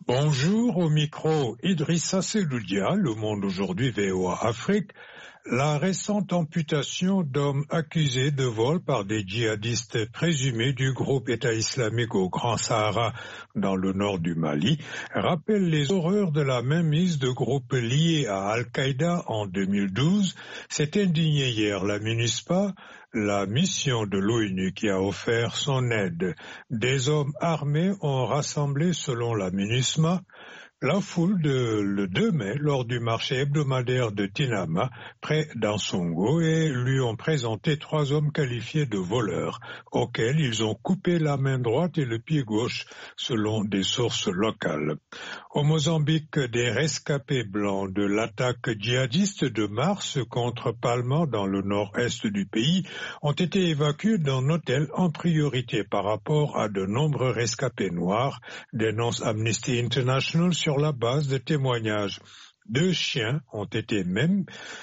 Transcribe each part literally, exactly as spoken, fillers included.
Bonjour, au micro Idrissa Seloudia, Le Monde aujourd'hui V O A Afrique. La récente amputation d'hommes accusés de vol par des djihadistes présumés du groupe État islamique au Grand Sahara dans le nord du Mali rappelle les horreurs de la mainmise de groupes liés à Al-Qaïda en deux mille douze. S'est indignée hier la MINUSPA, la mission de l'ONU qui a offert son aide. Des hommes armés ont rassemblé, selon la MINUSMA, la foule de le deux mai lors du marché hebdomadaire de Tinama, près d'Ansongo, et lui ont présenté trois hommes qualifiés de voleurs, auxquels ils ont coupé la main droite et le pied gauche, selon des sources locales. Au Mozambique, des rescapés blancs de l'attaque djihadiste de mars contre Palma dans le nord-est du pays ont été évacués d'un hôtel en priorité par rapport à de nombreux rescapés noirs, dénonce Amnesty International sur la base de témoignages. Deux chiens ont été même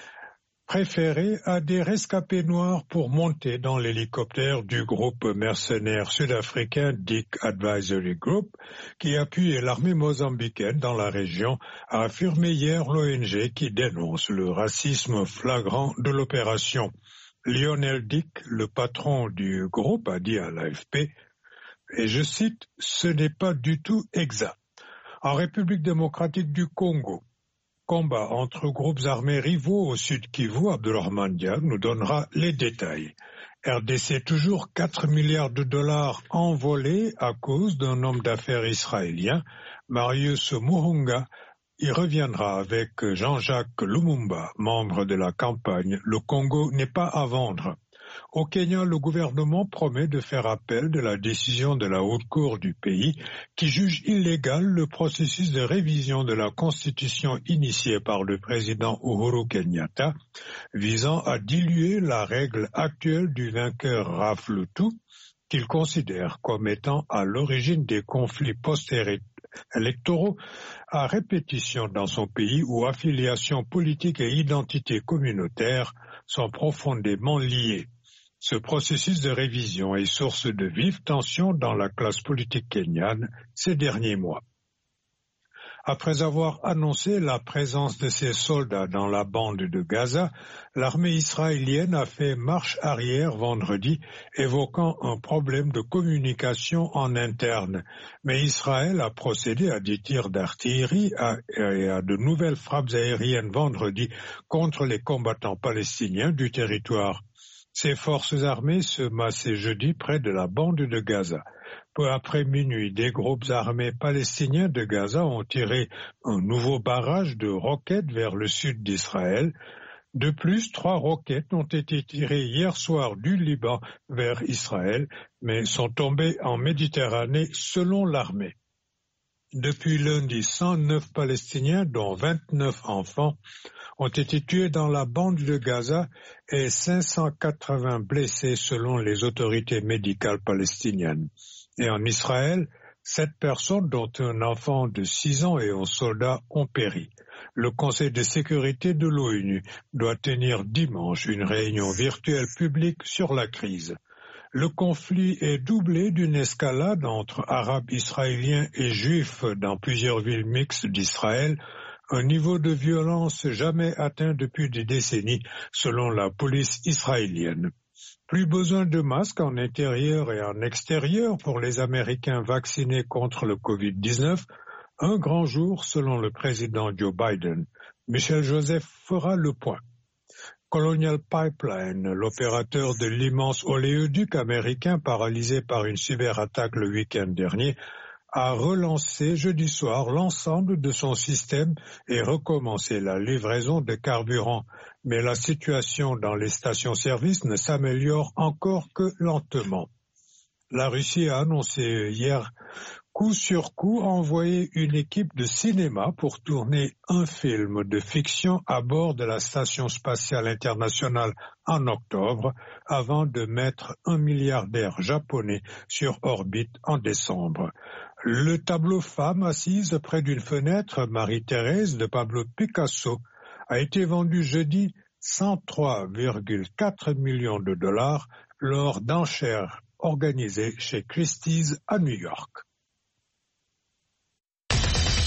préférés à des rescapés noirs pour monter dans l'hélicoptère du groupe mercenaire sud-africain Dick Advisory Group qui appuie l'armée mozambicaine dans la région, a affirmé hier l'O N G qui dénonce le racisme flagrant de l'opération. Lionel Dick, le patron du groupe, a dit à l'A F P, et je cite, « Ce n'est pas du tout exact ». En République démocratique du Congo, combat entre groupes armés rivaux au sud Kivu, Abdourahmane Diab nous donnera les détails. R D C toujours quatre milliards de dollars envolés à cause d'un homme d'affaires israélien, Marius Muhunga. Il reviendra avec Jean-Jacques Lumumba, membre de la campagne « Le Congo n'est pas à vendre ». Au Kenya, le gouvernement promet de faire appel de la décision de la Haute Cour du pays qui juge illégal le processus de révision de la Constitution initié par le président Uhuru Kenyatta, visant à diluer la règle actuelle du vainqueur rafle tout, qu'il considère comme étant à l'origine des conflits post-électoraux à répétition dans son pays où affiliation politique et identité communautaire sont profondément liées. Ce processus de révision est source de vives tensions dans la classe politique kenyane ces derniers mois. Après avoir annoncé la présence de ses soldats dans la bande de Gaza, l'armée israélienne a fait marche arrière vendredi, évoquant un problème de communication en interne. Mais Israël a procédé à des tirs d'artillerie et à de nouvelles frappes aériennes vendredi contre les combattants palestiniens du territoire. Ces forces armées se massaient jeudi près de la bande de Gaza. Peu après minuit, des groupes armés palestiniens de Gaza ont tiré un nouveau barrage de roquettes vers le sud d'Israël. De plus, trois roquettes ont été tirées hier soir du Liban vers Israël, mais sont tombées en Méditerranée selon l'armée. Depuis lundi, cent neuf Palestiniens, dont vingt-neuf enfants, ont été tués dans la bande de Gaza et cinq cent quatre-vingts blessés selon les autorités médicales palestiniennes. Et en Israël, sept personnes, dont un enfant de six ans et un soldat, ont péri. Le Conseil de sécurité de l'ONU doit tenir dimanche une réunion virtuelle publique sur la crise. Le conflit est doublé d'une escalade entre Arabes israéliens et Juifs dans plusieurs villes mixtes d'Israël, un niveau de violence jamais atteint depuis des décennies, selon la police israélienne. Plus besoin de masques en intérieur et en extérieur pour les Américains vaccinés contre le covid dix-neuf, un grand jour selon le président Joe Biden. Michel Joseph fera le point. Colonial Pipeline, l'opérateur de l'immense oléoduc américain paralysé par une cyberattaque le week-end dernier, a relancé jeudi soir l'ensemble de son système et recommencé la livraison de carburant. Mais la situation dans les stations-service ne s'améliore encore que lentement. La Russie a annoncé hier coup sur coup envoyer une équipe de cinéma pour tourner un film de fiction à bord de la Station spatiale internationale en octobre, avant de mettre un milliardaire japonais sur orbite en décembre. Le tableau Femme assise près d'une fenêtre, Marie-Thérèse de Pablo Picasso, a été vendu jeudi cent trois virgule quatre millions de dollars lors d'enchères organisées chez Christie's à New York.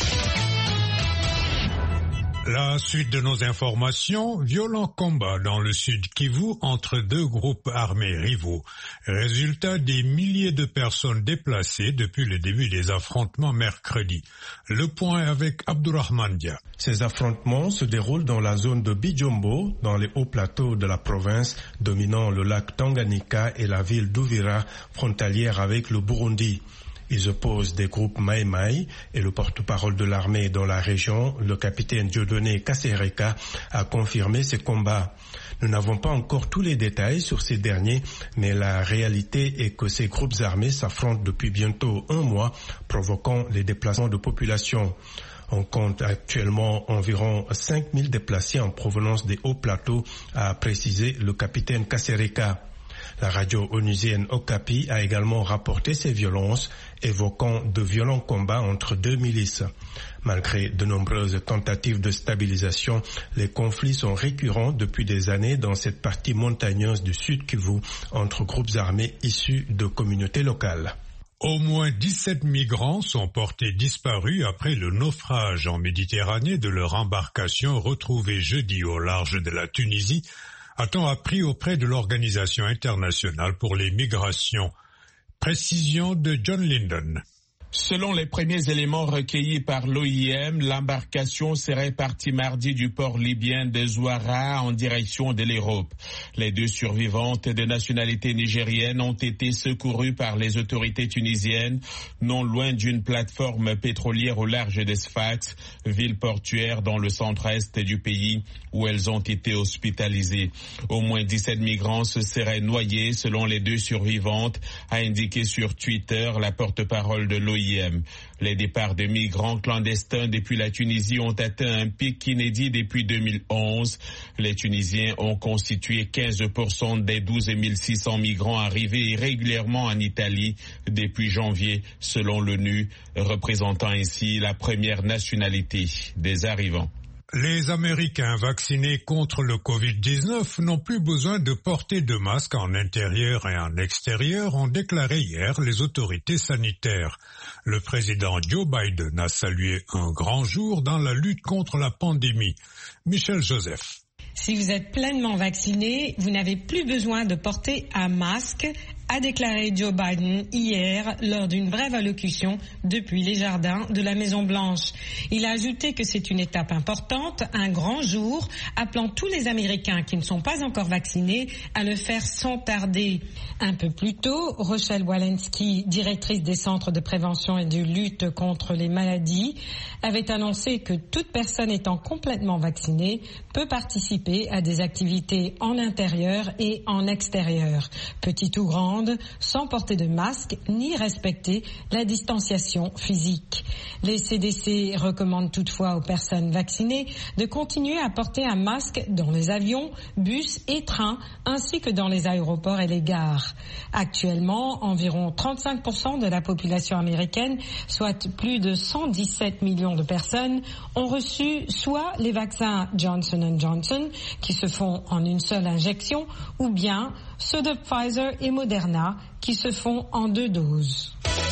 La suite de nos informations, violent combat dans le sud Kivu entre deux groupes armés rivaux. Résultat, des milliers de personnes déplacées depuis le début des affrontements mercredi. Le point avec Abdourahmane Dia. Ces affrontements se déroulent dans la zone de Bijombo, dans les hauts plateaux de la province, dominant le lac Tanganyika et la ville d'Uvira, frontalière avec le Burundi. Ils opposent des groupes Mai Mai et le porte-parole de l'armée dans la région, le capitaine Dieudonné Kasereka, a confirmé ces combats. Nous n'avons pas encore tous les détails sur ces derniers, mais la réalité est que ces groupes armés s'affrontent depuis bientôt un mois, provoquant les déplacements de population. On compte actuellement environ cinq mille déplacés en provenance des hauts plateaux, a précisé le capitaine Kasereka. La radio onusienne Okapi a également rapporté ces violences, évoquant de violents combats entre deux milices. Malgré de nombreuses tentatives de stabilisation, les conflits sont récurrents depuis des années dans cette partie montagneuse du Sud Kivu entre groupes armés issus de communautés locales. Au moins dix-sept migrants sont portés disparus après le naufrage en Méditerranée de leur embarcation retrouvée jeudi au large de la Tunisie, a-t-on appris auprès de l'Organisation internationale pour les migrations. Précision de John Linden. Selon les premiers éléments recueillis par l'O I M, l'embarcation serait partie mardi du port libyen de Zouara en direction de l'Europe. Les deux survivantes de nationalité nigérienne ont été secourues par les autorités tunisiennes, non loin d'une plateforme pétrolière au large de Sfax, ville portuaire dans le centre-est du pays, où elles ont été hospitalisées. Au moins dix-sept migrants se seraient noyés, selon les deux survivantes, a indiqué sur Twitter la porte-parole de l'O I M. Les départs de migrants clandestins depuis la Tunisie ont atteint un pic inédit depuis deux mille onze. Les Tunisiens ont constitué quinze pour cent des douze mille six cents migrants arrivés irrégulièrement en Italie depuis janvier, selon l'ONU, représentant ainsi la première nationalité des arrivants. Les Américains vaccinés contre le covid dix-neuf n'ont plus besoin de porter de masque en intérieur et en extérieur, ont déclaré hier les autorités sanitaires. Le président Joe Biden a salué un grand jour dans la lutte contre la pandémie. Michel Joseph. Si vous êtes pleinement vacciné, vous n'avez plus besoin de porter un masque, a déclaré Joe Biden hier lors d'une brève allocution depuis les jardins de la Maison-Blanche. Il a ajouté que c'est une étape importante, un grand jour, appelant tous les Américains qui ne sont pas encore vaccinés à le faire sans tarder. Un peu plus tôt, Rochelle Walensky, directrice des centres de prévention et de lutte contre les maladies, avait annoncé que toute personne étant complètement vaccinée peut participer à des activités en intérieur et en extérieur, petite ou grande, sans porter de masque ni respecter la distanciation physique. Les C D C recommandent toutefois aux personnes vaccinées de continuer à porter un masque dans les avions, bus et trains, ainsi que dans les aéroports et les gares. Actuellement, environ trente-cinq pour cent de la population américaine, soit plus de cent dix-sept millions de personnes, ont reçu soit les vaccins Johnson and Johnson, qui se font en une seule injection, ou bien ceux de Pfizer et Moderna, qui se font en deux doses.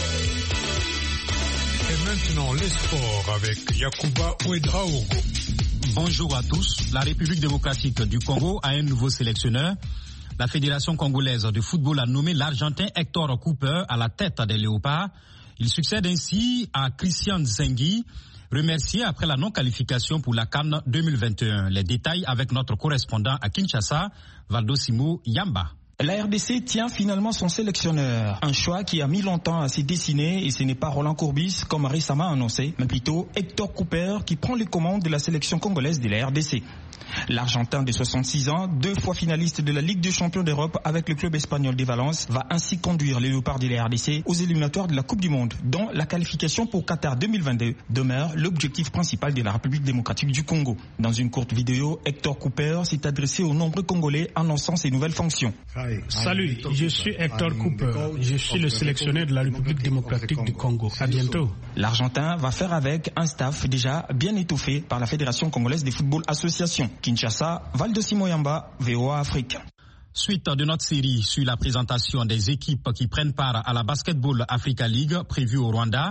Et maintenant, les sports avec Yacouba Ouedraogo. Bonjour à tous. La République démocratique du Congo a un nouveau sélectionneur. La Fédération congolaise de football a nommé l'Argentin Hector Cooper à la tête des Léopards. Il succède ainsi à Christian Zengi, remercié après la non-qualification pour la CAN deux mille vingt et un. Les détails avec notre correspondant à Kinshasa, Valdosimo Yamba. La R D C tient finalement son sélectionneur, un choix qui a mis longtemps à se dessiner et ce n'est pas Roland Courbis comme récemment annoncé, mais plutôt Hector Cooper qui prend les commandes de la sélection congolaise de la R D C. L'Argentin de soixante-six ans, deux fois finaliste de la Ligue des champions d'Europe avec le club espagnol de Valence, va ainsi conduire les Léopards de la R D C aux éliminatoires de la Coupe du Monde, dont la qualification pour Qatar deux mille vingt-deux demeure l'objectif principal de la République démocratique du Congo. Dans une courte vidéo, Hector Cooper s'est adressé aux nombreux Congolais annonçant ses nouvelles fonctions. Salut, je suis Hector Cooper. Je suis le sélectionneur de la République démocratique du Congo. À bientôt. L'Argentin va faire avec un staff déjà bien étoffé par la Fédération congolaise de football association. Kinshasa, Valdosimo Yamba, V O A Afrique. Suite de notre série sur la présentation des équipes qui prennent part à la Basketball Africa League prévue au Rwanda,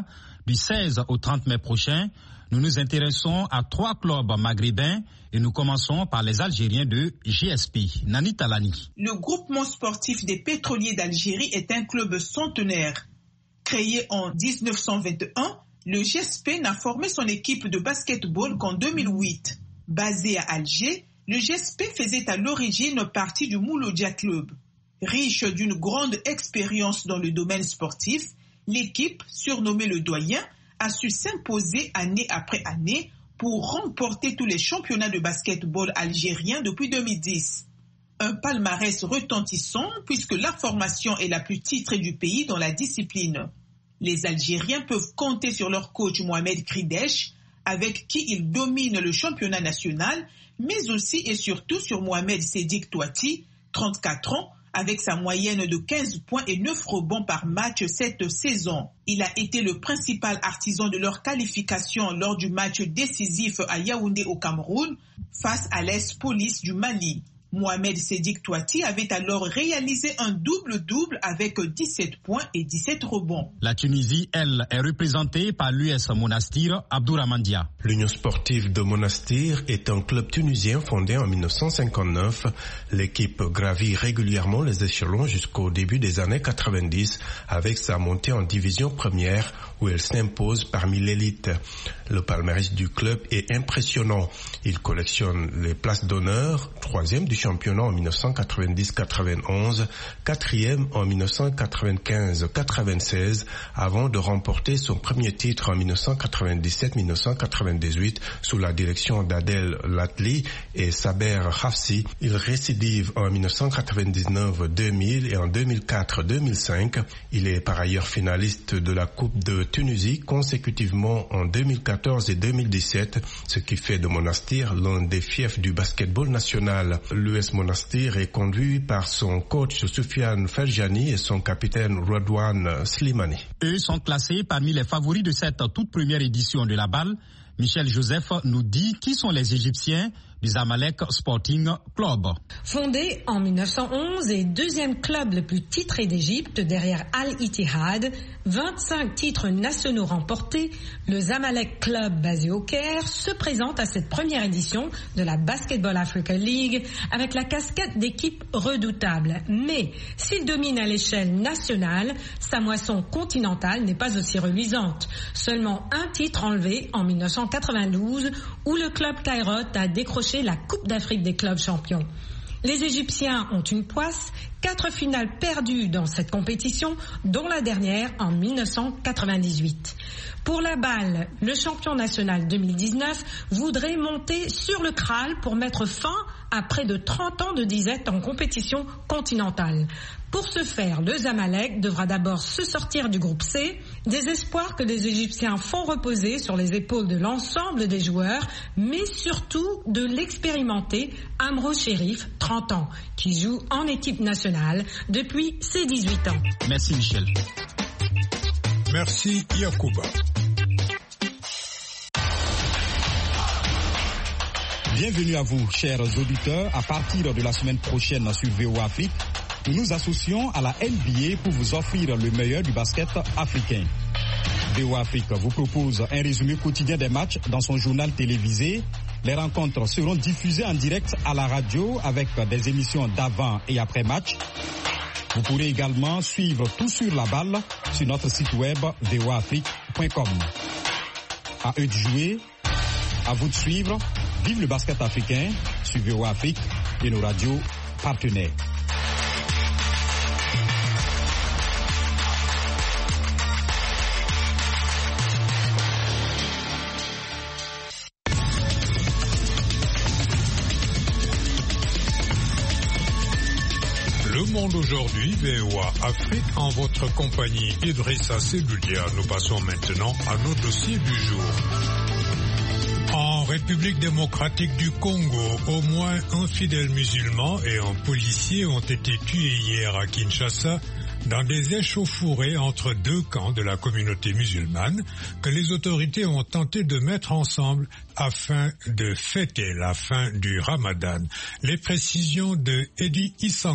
du seize au trente mai prochain. Nous nous intéressons à trois clubs maghrébins et nous commençons par les Algériens de G S P. Nani Talani. Le groupement sportif des pétroliers d'Algérie est un club centenaire. Créé en dix-neuf cent vingt et un, le G S P n'a formé son équipe de basketball qu'en deux mille huit. Basé à Alger, le G S P faisait à l'origine partie du Mouloudia Club. Riche d'une grande expérience dans le domaine sportif, l'équipe, surnommée le Doyen, a su s'imposer année après année pour remporter tous les championnats de basketball algériens depuis deux mille dix. Un palmarès retentissant puisque la formation est la plus titrée du pays dans la discipline. Les Algériens peuvent compter sur leur coach Mohamed Kridesh, avec qui ils dominent le championnat national, mais aussi et surtout sur Mohamed Sedik Touati, trente-quatre ans, avec sa moyenne de quinze points et neuf rebonds par match cette saison. Il a été le principal artisan de leur qualification lors du match décisif à Yaoundé au Cameroun face à l'E S Police du Mali. Mohamed Sedik Touati avait alors réalisé un double-double avec dix-sept points et dix-sept rebonds. La Tunisie, elle, est représentée par l'U S Monastir Abdourahmane Dia. L'Union sportive de Monastir est un club tunisien fondé en mille neuf cent cinquante-neuf. L'équipe gravit régulièrement les échelons jusqu'au début des années quatre-vingt-dix avec sa montée en division première où elle s'impose parmi l'élite. Le palmarès du club est impressionnant. Il collectionne les places d'honneur, troisième du championnat en mille neuf cent quatre-vingt-dix quatre-vingt-onze, quatrième en mille neuf cent quatre-vingt-quinze quatre-vingt-seize, avant de remporter son premier titre en mille neuf cent quatre-vingt-dix-sept mille neuf cent quatre-vingt-dix-huit sous la direction d'Adel Latli et Saber Hafsi. Il récidive en mille neuf cent quatre-vingt-dix-neuf deux mille et en deux mille quatre deux mille cinq. Il est par ailleurs finaliste de la Coupe de Tunisie consécutivement en deux mille quatorze et deux mille dix-sept, ce qui fait de Monastir l'un des fiefs du basketball national. L'U S Monastir est conduit par son coach Soufiane Ferjani et son capitaine Radwan Slimani. Eux sont classés parmi les favoris de cette toute première édition de la balle. Michel Joseph nous dit qui sont les Égyptiens du Zamalek Sporting Club. Fondé en mille neuf cent onze et deuxième club le plus titré d'Égypte derrière Al-Ittihad, vingt-cinq titres nationaux remportés, le Zamalek Club basé au Caire se présente à cette première édition de la Basketball Africa League avec la casquette d'équipe redoutable. Mais s'il domine à l'échelle nationale, sa moisson continentale n'est pas aussi reluisante. Seulement un titre enlevé en mille neuf cent quatre-vingt-douze où le club Cairot a décroché la Coupe d'Afrique des clubs champions. Les Égyptiens ont une poisse, quatre finales perdues dans cette compétition, dont la dernière en mille neuf cent quatre-vingt-dix-huit. Pour la balle, le champion national deux mille dix-neuf voudrait monter sur le Kral pour mettre fin à près de trente ans de disette en compétition continentale. Pour ce faire, le Zamalek devra d'abord se sortir du groupe C, des espoirs que les Égyptiens font reposer sur les épaules de l'ensemble des joueurs, mais surtout de l'expérimenté Amro Sherif, trente ans, qui joue en équipe nationale depuis ses dix-huit ans. Merci Michel. Merci Yacouba. Bienvenue à vous, chers auditeurs. À partir de la semaine prochaine sur V O Afrique, nous nous associons à la N B A pour vous offrir le meilleur du basket africain. V O Afrique vous propose un résumé quotidien des matchs dans son journal télévisé. Les rencontres seront diffusées en direct à la radio avec des émissions d'avant et après match. Vous pourrez également suivre tout sur la balle sur notre site web v o afrique point com. À eux de jouer, à vous de suivre. Vive le basket africain sur V O Afrique et nos radios partenaires. Le Monde aujourd'hui, V O A Afrique, en votre compagnie Idrissa Seloudia. Nous passons maintenant à nos dossiers du jour. En République démocratique du Congo, au moins un fidèle musulman et un policier ont été tués hier à Kinshasa dans des échauffourées entre deux camps de la communauté musulmane que les autorités ont tenté de mettre ensemble afin de fêter la fin du Ramadan. Les précisions de Eddie Isango.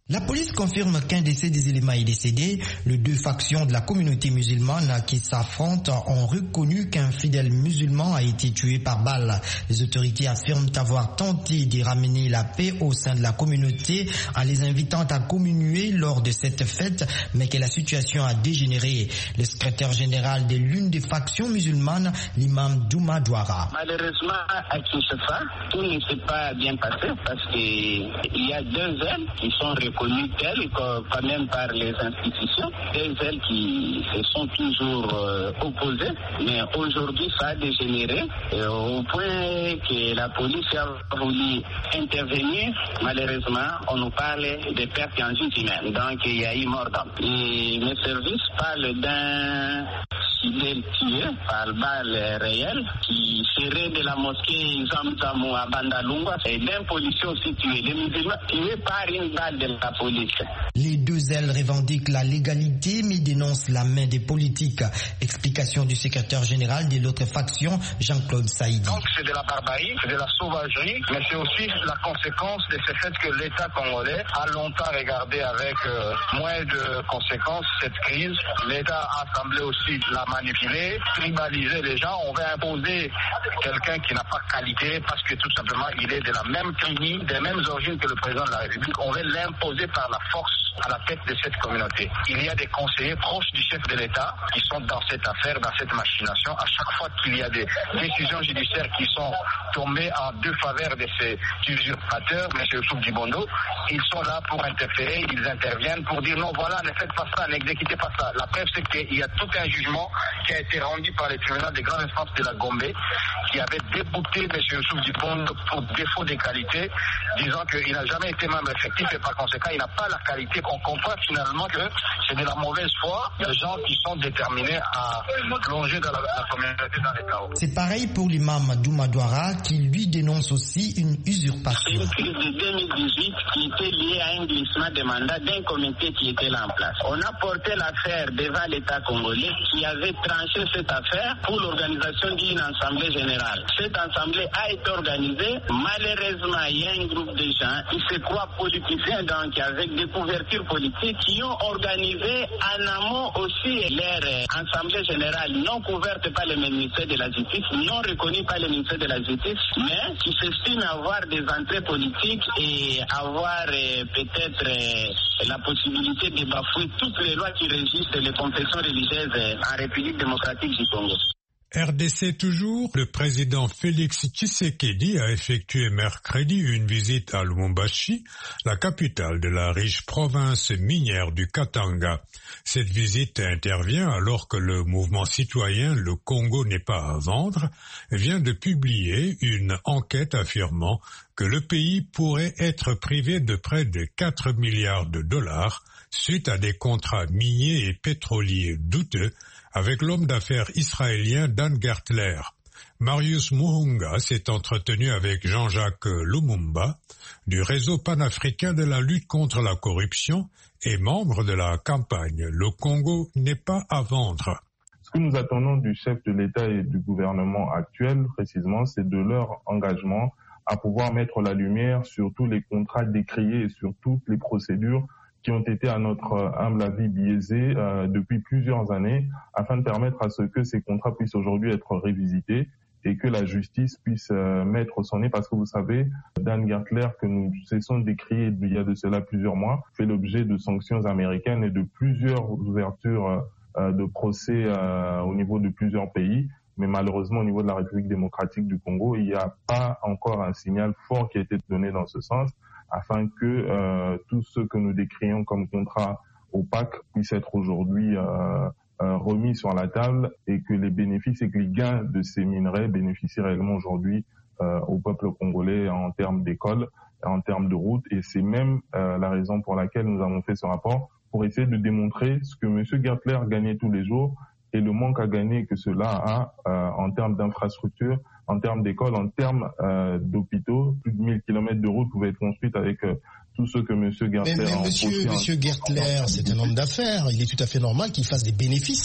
La police confirme qu'un de ces des éléments est décédé. Les deux factions de la communauté musulmane qui s'affrontent ont reconnu qu'un fidèle musulman a été tué par balle. Les autorités affirment avoir tenté de ramener la paix au sein de la communauté en les invitant à communier lors de cette fête, mais que la situation a dégénéré. Le secrétaire général de l'une des factions musulmanes, l'imam Douma Douara. Malheureusement, à Kinshasa, tout ne s'est pas bien passé parce qu'il y a deux ailes qui sont reconnus tels quand même par les institutions, des ailes qui se sont toujours euh, opposées, mais aujourd'hui ça a dégénéré euh, au point que la police a voulu intervenir. Malheureusement, on nous parle des pertes en vie humaine, donc il y a eu mort d'homme. Et mes services parlent d'un civil tué par balle réelle qui serait de la mosquée Zamzamou à Bandalungwa et d'un policier aussi tué, des musulmans tués par une balle de la police. Les deux ailes revendiquent la légalité mais dénoncent la main des politiques. Explication du secrétaire général de l'autre faction, Jean-Claude Saïdi. Donc c'est de la barbarie, c'est de la sauvagerie, mais c'est aussi la conséquence de ce fait que l'État congolais a longtemps regardé avec euh, moins de conséquences cette crise. L'État a semblé aussi la manipuler, tribaliser les gens. On va imposer quelqu'un qui n'a pas qualité parce que tout simplement il est de la même tribu, des mêmes origines que le président de la République. On va l'imposer par la force à la tête de cette communauté. Il y a des conseillers proches du chef de l'État qui sont dans cette affaire, dans cette machination. À chaque fois qu'il y a des décisions judiciaires qui sont tombées en deux faveurs de ces usurpateurs, M. Souf Dibondo, ils sont là pour interférer, ils interviennent pour dire non, voilà, ne faites pas ça, n'exécutez pas ça. La preuve, c'est qu'il y a tout un jugement qui a été rendu par les tribunaux de grande instance de la Gombe qui avait débouté M. Souf Dibondo pour défaut de qualité, disant qu'il n'a jamais été membre effectif et par conséquent, il n'a pas la qualité. On comprend finalement que c'est de la mauvaise foi des gens qui sont déterminés à plonger dans la, la communauté dans les chaos. C'est pareil pour l'imam Douma Douara qui lui dénonce aussi une usurpation. C'est une crise de deux mille dix-huit qui était liée à un glissement de mandat d'un comité qui était là en place. On a porté l'affaire devant l'État congolais qui avait tranché cette affaire pour l'organisation d'une assemblée générale. Cette assemblée a été organisée. Malheureusement, il y a un groupe de gens qui se croient politiciens, donc avec des couvertures politiques, qui ont organisé en amont aussi leur assemblée générale non couverte par le ministère de la Justice, non reconnue par le ministère de la Justice, mais qui s'estiment avoir des entrées politiques et avoir euh, peut-être euh, la possibilité de bafouer toutes les lois qui régissent les confessions religieuses euh, en République démocratique du Congo. R D C toujours, le président Félix Tshisekedi a effectué mercredi une visite à Lubumbashi, la capitale de la riche province minière du Katanga. Cette visite intervient alors que le mouvement citoyen Le Congo n'est pas à vendre vient de publier une enquête affirmant que le pays pourrait être privé de près de quatre milliards de dollars suite à des contrats miniers et pétroliers douteux avec l'homme d'affaires israélien Dan Gertler. Marius Muhunga s'est entretenu avec Jean-Jacques Lumumba du réseau panafricain de la lutte contre la corruption et membre de la campagne Le Congo n'est pas à vendre. Ce que nous attendons du chef de l'État et du gouvernement actuel, précisément, c'est de leur engagement à pouvoir mettre la lumière sur tous les contrats décriés et sur toutes les procédures qui ont été à notre humble avis biaisés euh, depuis plusieurs années, afin de permettre à ce que ces contrats puissent aujourd'hui être révisités et que la justice puisse euh, mettre son nez, parce que vous savez, Dan Gertler, que nous cessons de décrire il y a de cela plusieurs mois, fait l'objet de sanctions américaines et de plusieurs ouvertures euh, de procès euh, au niveau de plusieurs pays. Mais malheureusement, au niveau de la République démocratique du Congo, il n'y a pas encore un signal fort qui a été donné dans ce sens, afin que euh, tout ce que nous décrions comme contrat opaque puisse être aujourd'hui euh, euh, remis sur la table et que les bénéfices et que les gains de ces minerais bénéficient réellement aujourd'hui euh, au peuple congolais en termes d'écoles, en termes de routes. Et c'est même euh, la raison pour laquelle nous avons fait ce rapport, pour essayer de démontrer ce que M. Gertler gagnait tous les jours et le manque à gagner que cela a euh, en termes d'infrastructures, en termes d'écoles, en termes euh, d'hôpitaux. Plus de mille kilomètres de routes pouvaient être construites avec euh, tout ce que M. Gertler mais, mais a monsieur, en... monsieur Gertler, c'est un homme d'affaires. Il est tout à fait normal qu'il fasse des bénéfices.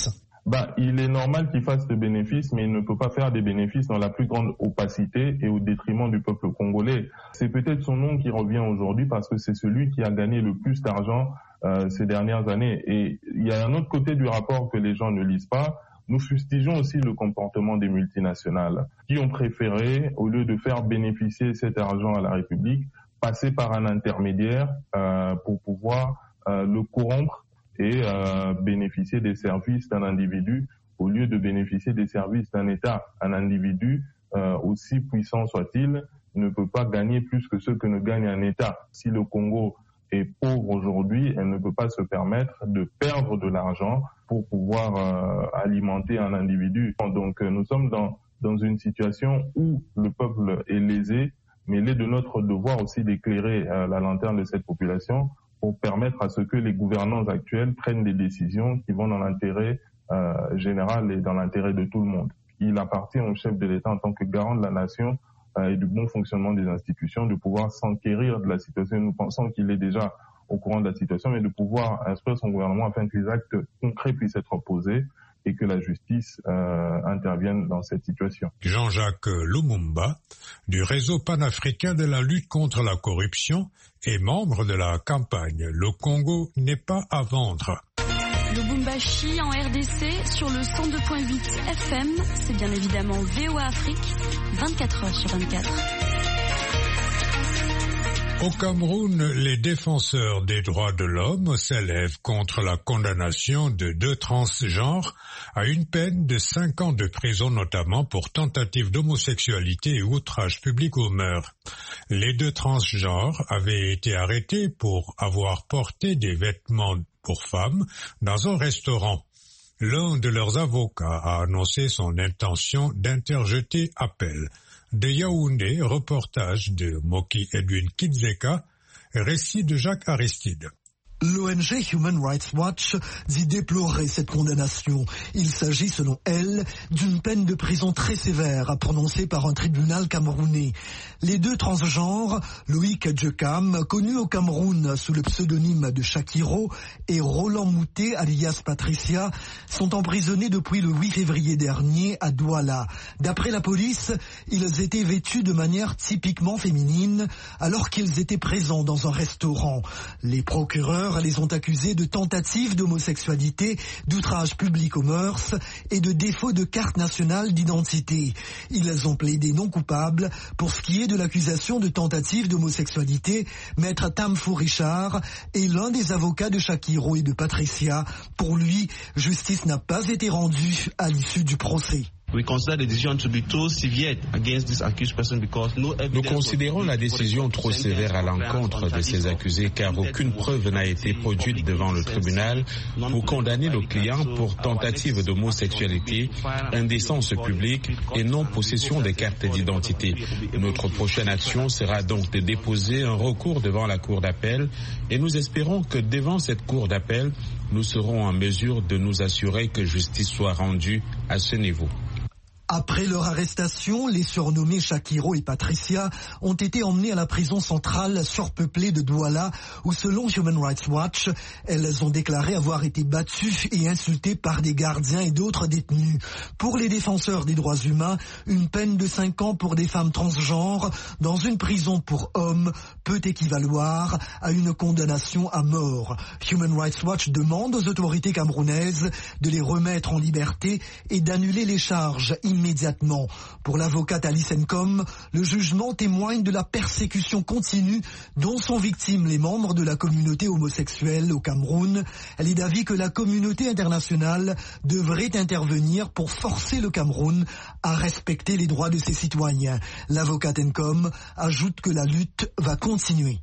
Bah, il est normal qu'il fasse des bénéfices, mais il ne peut pas faire des bénéfices dans la plus grande opacité et au détriment du peuple congolais. C'est peut-être son nom qui revient aujourd'hui parce que c'est celui qui a gagné le plus d'argent euh, ces dernières années. Et il y a un autre côté du rapport que les gens ne lisent pas. Nous fustigeons aussi le comportement des multinationales qui ont préféré, au lieu de faire bénéficier cet argent à la République, passer par un intermédiaire euh, pour pouvoir euh, le corrompre et euh, bénéficier des services d'un individu au lieu de bénéficier des services d'un État. Un individu, euh, aussi puissant soit-il, ne peut pas gagner plus que ce que ne gagne un État. Si le Congo est pauvre aujourd'hui, elle ne peut pas se permettre de perdre de l'argent pour pouvoir euh, alimenter un individu. Donc euh, nous sommes dans, dans une situation où le peuple est lésé, mais il est de notre devoir aussi d'éclairer euh, la lanterne de cette population pour permettre à ce que les gouvernants actuels prennent des décisions qui vont dans l'intérêt euh, général et dans l'intérêt de tout le monde. Il appartient au chef de l'État en tant que garant de la nation euh, et du bon fonctionnement des institutions de pouvoir s'enquérir de la situation. Nous pensons qu'il est déjà au courant de la situation, mais de pouvoir instruire son gouvernement afin que les actes concrets puissent être posés et que la justice euh, intervienne dans cette situation. Jean-Jacques Lumumba, du réseau panafricain de la lutte contre la corruption et membre de la campagne « Le Congo n'est pas à vendre ». Lubumbashi en R D C sur le cent deux point huit F M, c'est bien évidemment V O A Afrique, vingt-quatre heures sur vingt-quatre. Au Cameroun, les défenseurs des droits de l'homme s'élèvent contre la condamnation de deux transgenres à une peine de cinq ans de prison, notamment pour tentative d'homosexualité et outrage public aux mœurs. Les deux transgenres avaient été arrêtés pour avoir porté des vêtements pour femmes dans un restaurant. L'un de leurs avocats a annoncé son intention d'interjeter appel. De Yaoundé, reportage de Moki Edwin Kidzeka, récit de Jacques Aristide. L'O N G Human Rights Watch dit déplorer cette condamnation. Il s'agit, selon elle, d'une peine de prison très sévère prononcée par un tribunal camerounais. Les deux transgenres, Loïc Djekam, connu au Cameroun sous le pseudonyme de Shakiro, et Roland Moutet, alias Patricia, sont emprisonnés depuis le huit février dernier à Douala. D'après la police, ils étaient vêtus de manière typiquement féminine alors qu'ils étaient présents dans un restaurant. Les procureurs les ont accusés de tentative d'homosexualité, d'outrage public aux mœurs et de défaut de carte nationale d'identité. Ils ont plaidé non coupables. Pour ce qui est de l'accusation de tentative d'homosexualité, maître Tamfou Richard est l'un des avocats de Shakiro et de Patricia. Pour lui, justice n'a pas été rendue à l'issue du procès. Nous considérons la décision trop sévère à l'encontre de ces accusés car aucune preuve n'a été produite devant le tribunal pour condamner nos clients pour tentative d'homosexualité, indécence publique et non-possession des cartes d'identité. Notre prochaine action sera donc de déposer un recours devant la Cour d'appel et nous espérons que devant cette Cour d'appel, nous serons en mesure de nous assurer que justice soit rendue à ce niveau. Après leur arrestation, les surnommés Shakiro et Patricia ont été emmenés à la prison centrale surpeuplée de Douala où, selon Human Rights Watch, elles ont déclaré avoir été battues et insultées par des gardiens et d'autres détenus. Pour les défenseurs des droits humains, une peine de cinq ans pour des femmes transgenres dans une prison pour hommes peut équivaloir à une condamnation à mort. Human Rights Watch demande aux autorités camerounaises de les remettre en liberté et d'annuler les charges immédiatement. Immédiatement. Pour l'avocate Alice Nkom, le jugement témoigne de la persécution continue dont sont victimes les membres de la communauté homosexuelle au Cameroun. Elle est d'avis que la communauté internationale devrait intervenir pour forcer le Cameroun à respecter les droits de ses citoyens. L'avocate Nkom ajoute que la lutte va continuer.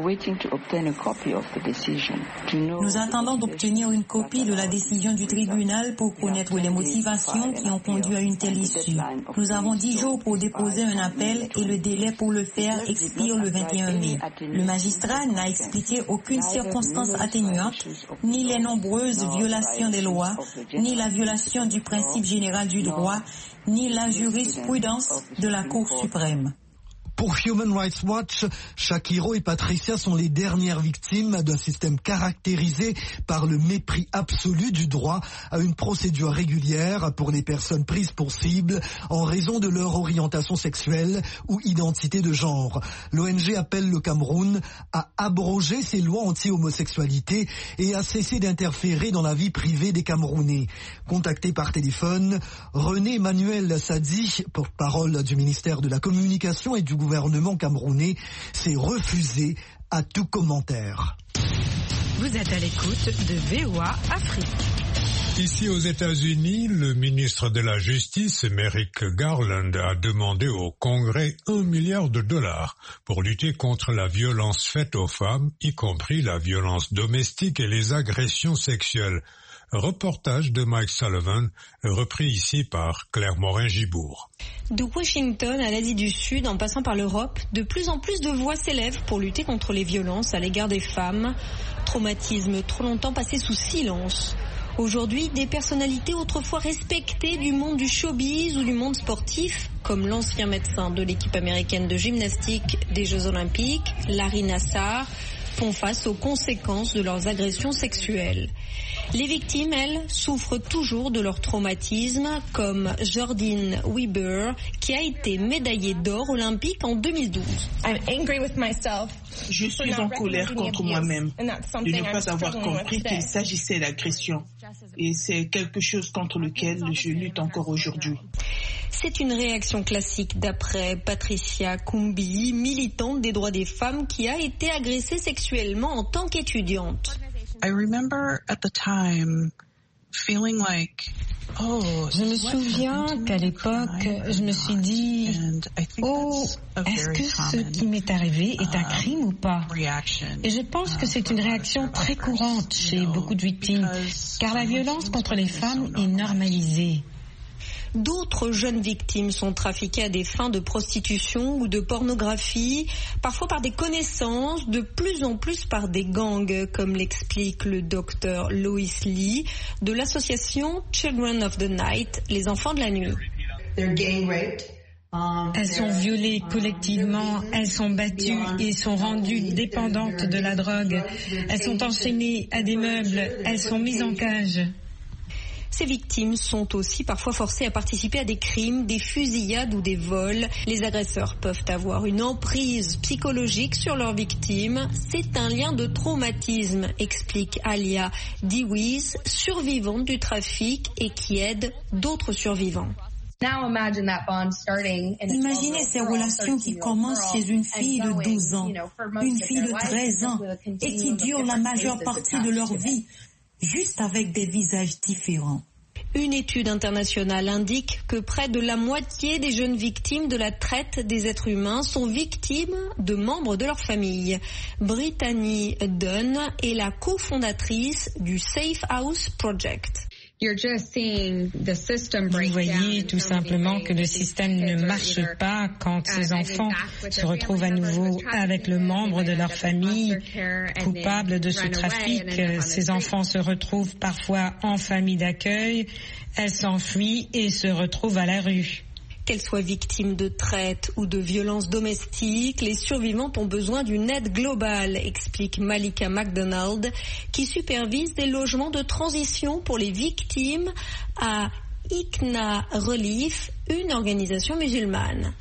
Nous attendons d'obtenir une copie de la décision du tribunal pour connaître les motivations qui ont conduit à une telle issue. Nous avons dix jours pour déposer un appel et le délai pour le faire expire le vingt et un mai. Le magistrat n'a expliqué aucune circonstance atténuante, ni les nombreuses violations des lois, ni la violation du principe général du droit, ni la jurisprudence de la Cour suprême. Pour Human Rights Watch, Shakiro et Patricia sont les dernières victimes d'un système caractérisé par le mépris absolu du droit à une procédure régulière pour les personnes prises pour cible en raison de leur orientation sexuelle ou identité de genre. L'O N G appelle le Cameroun à abroger ses lois anti-homosexualité et à cesser d'interférer dans la vie privée des Camerounais. Contacté par téléphone, René Emmanuel Sadi, porte-parole du ministère de la Communication et du gouvernement camerounais, s'est refusé à tout commentaire. Vous êtes à l'écoute de V O A Afrique. Ici aux États-Unis, le ministre de la Justice, Merrick Garland, a demandé au Congrès un milliard de dollars pour lutter contre la violence faite aux femmes, y compris la violence domestique et les agressions sexuelles. Reportage de Mike Sullivan, repris ici par Claire Morin-Gibourg. De Washington à l'Asie du Sud, en passant par l'Europe, de plus en plus de voix s'élèvent pour lutter contre les violences à l'égard des femmes. Traumatisme trop longtemps passé sous silence. Aujourd'hui, des personnalités autrefois respectées du monde du showbiz ou du monde sportif, comme l'ancien médecin de l'équipe américaine de gymnastique des Jeux Olympiques, Larry Nassar, font face aux conséquences de leurs agressions sexuelles. Les victimes, elles, souffrent toujours de leur traumatisme, comme Jordine Weber, qui a été médaillée d'or olympique en deux mille douze. Je suis en colère contre moi-même de ne pas avoir compris qu'il s'agissait d'agression. Et c'est quelque chose contre lequel je lutte encore aujourd'hui. C'est une réaction classique d'après Patricia Kumbi, militante des droits des femmes qui a été agressée sexuellement en tant qu'étudiante. I remember at the time feeling like, oh, je me souviens qu'à l'époque, je me suis dit, oh, est-ce que ce qui m'est arrivé est un crime ou pas? Et je pense que c'est une réaction très courante chez beaucoup de victimes, car la violence contre les femmes est normalisée. D'autres jeunes victimes sont trafiquées à des fins de prostitution ou de pornographie, parfois par des connaissances, de plus en plus par des gangs, comme l'explique le docteur Lois Lee de l'association Children of the Night, les enfants de la nuit. Elles sont violées collectivement, elles sont battues et sont rendues dépendantes de la drogue. Elles sont enchaînées à des meubles, elles sont mises en cage. Ces victimes sont aussi parfois forcées à participer à des crimes, des fusillades ou des vols. Les agresseurs peuvent avoir une emprise psychologique sur leurs victimes. C'est un lien de traumatisme, explique Alia Diwiz, survivante du trafic et qui aide d'autres survivants. Imaginez ces relations qui commencent chez une fille de douze ans, une fille de treize ans et qui durent la majeure partie de leur vie, juste avec des visages différents. Une étude internationale indique que près de la moitié des jeunes victimes de la traite des êtres humains sont victimes de membres de leur famille. Brittany Dunn est la cofondatrice du Safe House Project. Vous voyez tout simplement que le système ne marche pas quand ces enfants se retrouvent à nouveau avec le membre de leur famille coupable de ce trafic. Ces enfants se retrouvent parfois en famille d'accueil, elles s'enfuient et se retrouvent à la rue. Qu'elles soient victimes de traite ou de violences domestiques, les survivantes ont besoin d'une aide globale, explique Malika McDonald, qui supervise des logements de transition pour les victimes à Ikna Relief, une organisation musulmane.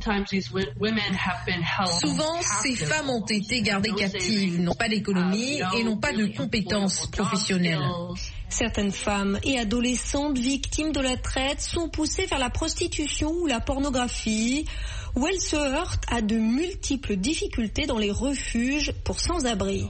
Souvent, ces femmes ont été gardées captives, n'ont pas d'économie et n'ont pas de compétences professionnelles. Certaines femmes et adolescentes victimes de la traite sont poussées vers la prostitution ou la pornographie, où elles se heurtent à de multiples difficultés dans les refuges pour sans-abri.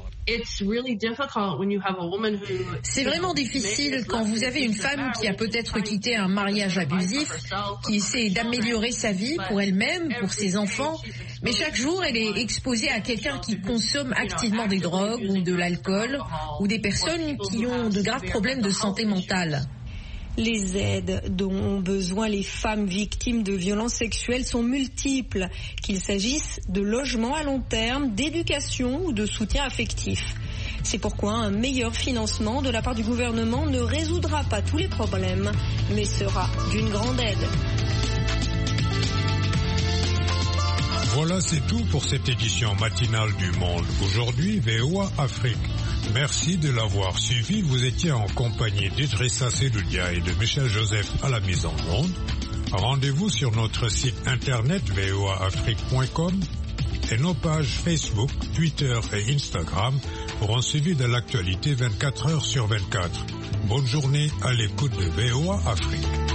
C'est vraiment difficile quand vous avez une femme qui a peut-être quitté un mariage abusif, qui essaie d'améliorer sa vie pour elle-même, pour ses enfants, mais chaque jour elle est exposée à quelqu'un qui consomme activement des drogues ou de l'alcool, ou des personnes qui ont de graves problèmes de santé mentale. Les aides dont ont besoin les femmes victimes de violences sexuelles sont multiples, qu'il s'agisse de logement à long terme, d'éducation ou de soutien affectif. C'est pourquoi un meilleur financement de la part du gouvernement ne résoudra pas tous les problèmes, mais sera d'une grande aide. Voilà, c'est tout pour cette édition matinale du Monde. Aujourd'hui, V O A Afrique. Merci de l'avoir suivi. Vous étiez en compagnie d'Idrissa Seloudia et de Michel Joseph à la mise en onde. Rendez-vous sur notre site internet v o a afrique point com et nos pages Facebook, Twitter et Instagram pour un suivi de l'actualité vingt-quatre heures sur vingt-quatre. Bonne journée à l'écoute de V O A Afrique.